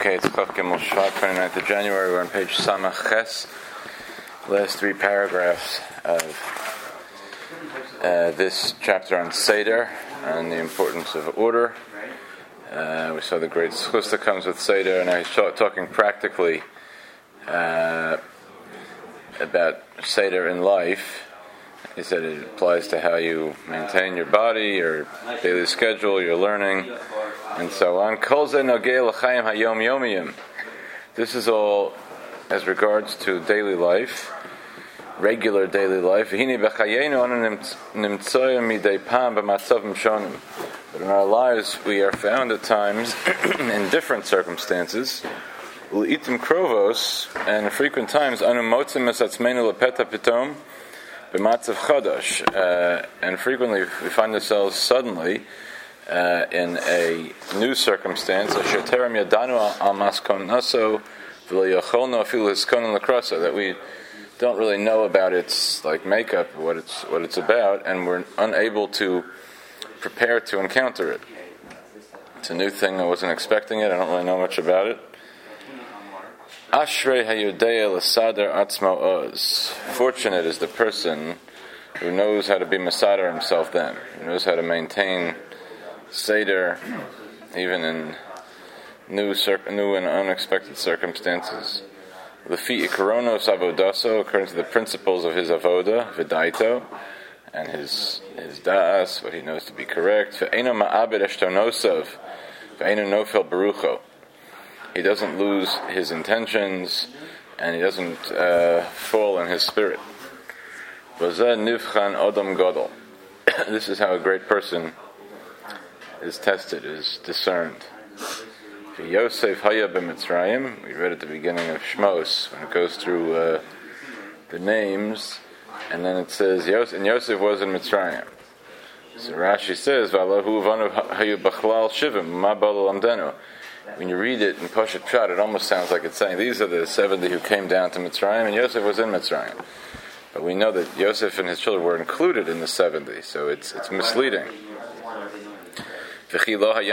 Okay, it's Chaf Gimel Shvat, 29th of January. We're on page Samach Ches. Last three paragraphs of this chapter on Seder and the importance of order. We saw the great schus that comes with Seder, and now he's talking practically about Seder in life. He said it applies to how you maintain your body, your daily schedule, your learning, and so on. This is all as regards to daily life, regular daily life. But in our lives, we are found at times in different circumstances, and frequent times, and frequently we find ourselves suddenly in a new circumstance that we don't really know about its like makeup, what it's about, and we're unable to prepare to encounter it. It's a new thing. I wasn't expecting it. I don't really know much about it. Ashrei hayodea l'sader atzmo oz. Fortunate is the person who knows how to be Masader himself then, who knows how to maintain Seder even in new and unexpected circumstances. Lefi ikaronos avodaso, according to the principles of his avoda, vidaito, and his da'as, what he knows to be correct. Ve'eno ma'abed eshtonosav, ve'eno nofel barucho. He doesn't lose his intentions, and he doesn't fall in his spirit. This is how a great person is tested, is discerned. Yosef Haya b'Mitzrayim, we read at the beginning of Shmos, when it goes through the names, and then it says, and Yosef was in Mitzrayim. So Rashi says, V'alahu vanu hayu b'chlal shivim, ma b'alo lamdenu. When you read it in Pashat Pshat, it almost sounds like it's saying these are the 70 who came down to Mitzrayim, and Yosef was in Mitzrayim. But we know that Yosef and his children were included in the 70, so it's misleading. Did we not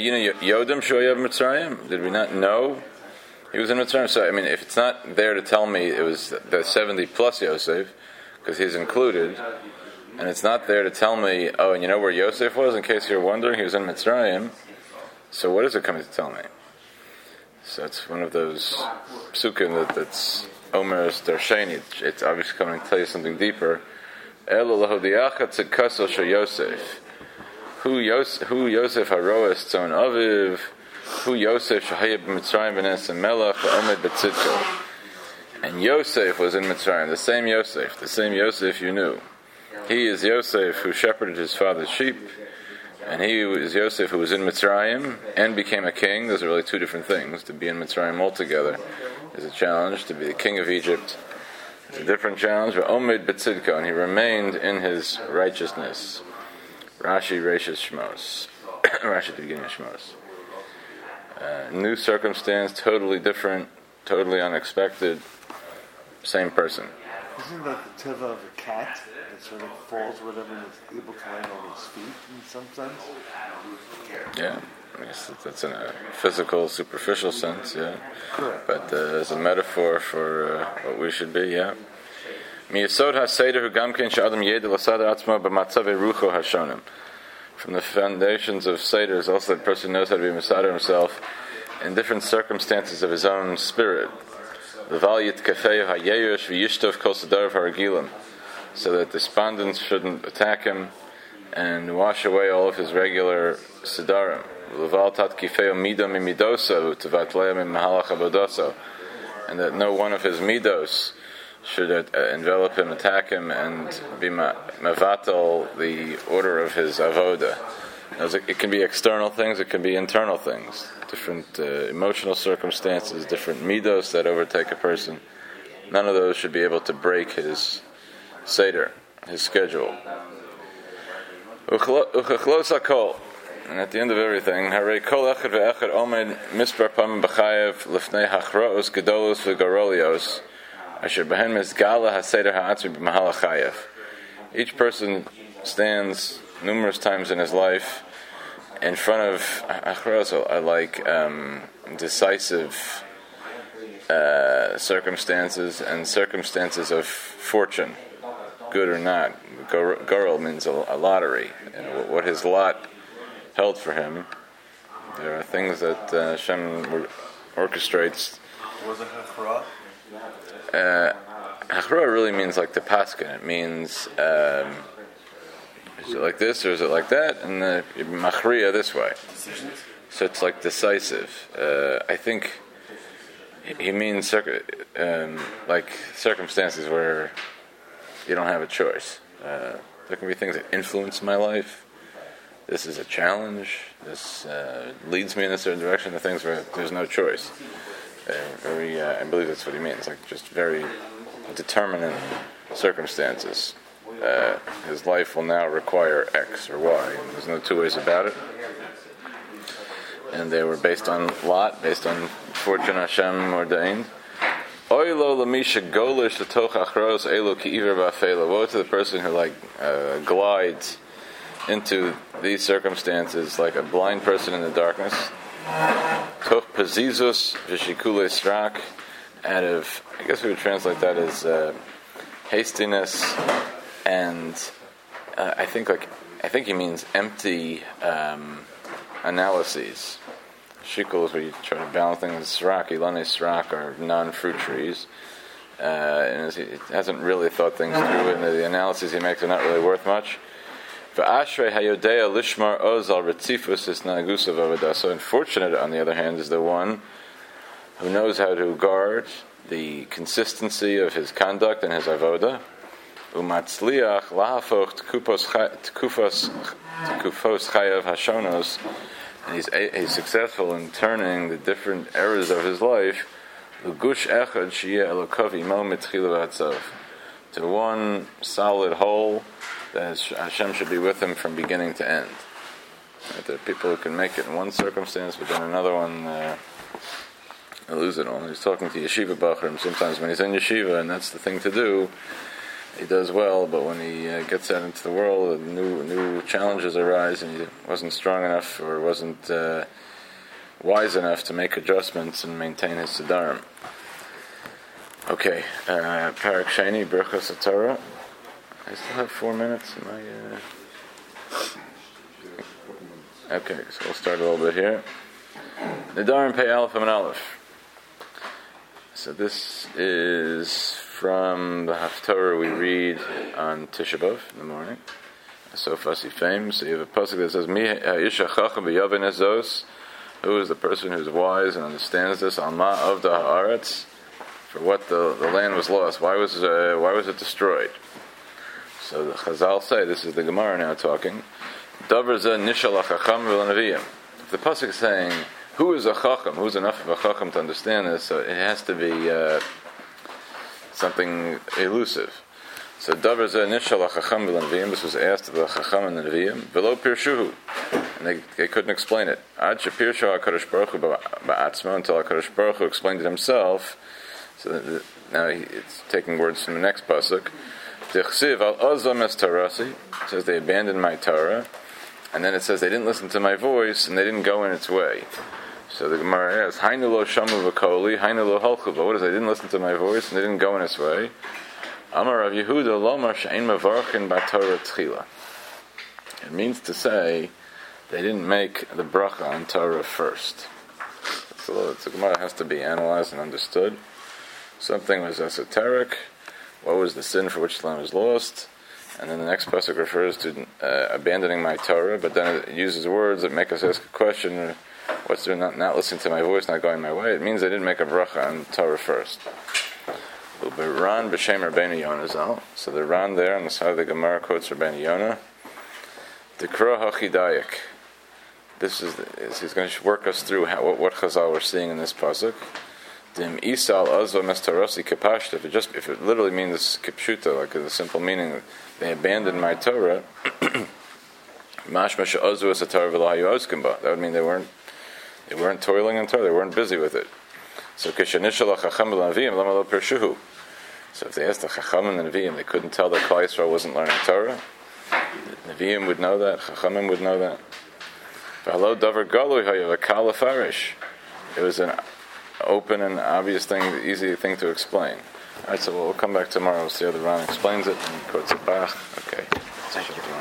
know he was in Mitzrayim? So, if it's not there to tell me it was the 70 plus Yosef, because he's included, and it's not there to tell me, and you know where Yosef was, in case you're wondering, he was in Mitzrayim, so what is it coming to tell me? So it's one of those psukim that's Omer's Darsheni. It's obviously coming to tell you something deeper. Yosef. Who Yosef haroes tzon aviv? Who Yosef shahayib b'Mitzrayim b'nes melech v'omed b'tzidko? And Yosef was in Mitzrayim. The same Yosef you knew. He is Yosef who shepherded his father's sheep. And he was Yosef who was in Mitzrayim and became a king. Those are really two different things. To be in Mitzrayim altogether is a challenge. To be the king of Egypt is a different challenge. But Omed B'tzidko, and he remained in his righteousness. Rashi Reishis Shmos. Rashi at the beginning of Shmos. New circumstance, totally different, totally unexpected. Same person. Isn't that the teva of a cat? That sort of falls whatever and is able to land on his feet in some sense? Yeah, I guess that's in a physical, superficial sense, yeah. Correct. But as a metaphor for what we should be, yeah. Miyasod ha-seder hu gamken she'adam yedel asadar atzmo b'matzavei rucho hashonim. From the foundations of Seder is also that person knows how to be Masader himself in different circumstances of his own spirit. L'val yitkafeyu ha-yeyush v'yishtov kol sedarav haragilim. So that despondence shouldn't attack him and wash away all of his regular sidarim. And that no one of his midos should envelop him, attack him, and be mevatel the order of his avoda. It can be external things, it can be internal things, different emotional circumstances, different midos that overtake a person. None of those should be able to break his Seder, his schedule. Uchachlos hakol, and at the end of everything, harei kol echad ve'echad omed mispar pamim b'chayev lefnei hachraos gedolos v'garolios asher behen mizgala haseder ha'atzmi b'mahal hachayev. Each person stands numerous times in his life in front of Achros, I like decisive circumstances and circumstances of fortune, good or not. Gurl means a lottery. What his lot held for him. There are things that Hashem orchestrates. Was it Hachra? Hachra really means like the paskin. It means is it like this or is it like that? And the machriya this way. Decisions? So it's like decisive. I think he means like circumstances where you don't have a choice. There can be things that influence my life. This is a challenge. This leads me in a certain direction. The things where there's no choice. I believe that's what he means. Like just very determinate circumstances. His life will now require X or Y. And there's no two ways about it. And they were based on lot, based on fortune Hashem ordained. Woe to the person who glides into these circumstances like a blind person in the darkness. Toch pazizus v'shikule strak, out of, I guess we would translate that as hastiness and I think he means empty analyses. Shikul is where you try to balance things. Srak, ilane srak are non-fruit trees. And he hasn't really thought things through, and the analyses he makes are not really worth much. So unfortunate, on the other hand, is the one who knows how to guard the consistency of his conduct and his avoda. Umatzliach lahafoch tkufos chayav hashonos, and he's successful in turning the different eras of his life l'gush echad sheyeh elokov imo mitchilu v'atzav, to one solid whole that Hashem should be with him from beginning to end. Right? There are people who can make it in one circumstance, but then another one lose it all. He's talking to yeshiva bachrim. Sometimes when he's in yeshiva, and that's the thing to do, he does well. But when he gets out into the world, new challenges arise, and he wasn't strong enough or wasn't wise enough to make adjustments and maintain his siddharim. Okay, Parak Sheni, Berachos HaTorah. I still have 4 minutes. Okay, so we'll start a little bit here. Nedarim Pei Aleph Amud Aleph. So this is from the Haftorah we read on Tisha B'Av in the morning. So fussy fame. So you have a pasuk that says, Mi ha'isha chacham b'yavin ezos. Who is the person who's wise and understands this? Alma avda ha'aretz. For what the land was lost. Why was it destroyed? So the Chazal say, this is the Gemara now talking, Davar zeh nishal ha'chacham v'lanaviyim. If the pasuk is saying, who is a chacham, who's enough of a chacham to understand this, so it has to be something elusive. So Davar zeh nishal ha'chacham v'lanaviyim, this was asked of the chacham and the naviyim, v'lo pirshuhu, and they couldn't explain it. Ad shepirshu HaKadosh Baruch Hu ba'atzmo, until HaKadosh Baruch Hu explained it himself. So now it's taking words from the next pasuk. Tichsiv al ozam es tarasi, says they abandoned my Torah, and then it says they didn't listen to my voice and they didn't go in its way. So the Gemara asks, Hainu lo shamu v'koli, Hainu lo halchu. But what is, they didn't listen to my voice and they didn't go in its way? Amar Rav Yehuda lomar she'ein mevarchin b'Torah tchila. It means to say they didn't make the bracha on Torah first. So the Gemara has to be analyzed and understood. Something was esoteric. What was the sin for which the land was lost? And then the next pasuk refers to abandoning my Torah, but then it uses words that make us ask a question: what's there not listening to my voice, not going my way? It means they didn't make a bracha on Torah first. Ran b'shem Rabbeinu Yonah zal. So the Ran there on the side of the Gemara quotes Rabbeinu Yonah. Dekra hachidayak. This is he's going to work us through what Chazal we're seeing in this pasuk. Dim isal azva mestarasi kapashta. If it literally means kipshuta, like the simple meaning, they abandoned my Torah. Mashma she'azu es haTorah v'lo hayu oskim ba. That would mean they weren't toiling in Torah. They weren't busy with it. So kishanishal ha'chacham v'lanaviyim lama lo pirshuhu. So if they asked the chacham and the naviyim, they couldn't tell that Klal Yisrael wasn't learning Torah. The naviyim would know that. Chachamim would know that. V'halo davar galui hayav akal lefarish. It was an open and obvious thing, easy thing to explain. Alright, so we'll come back tomorrow. We'll see how the Ran explains it and quotes it back. Okay.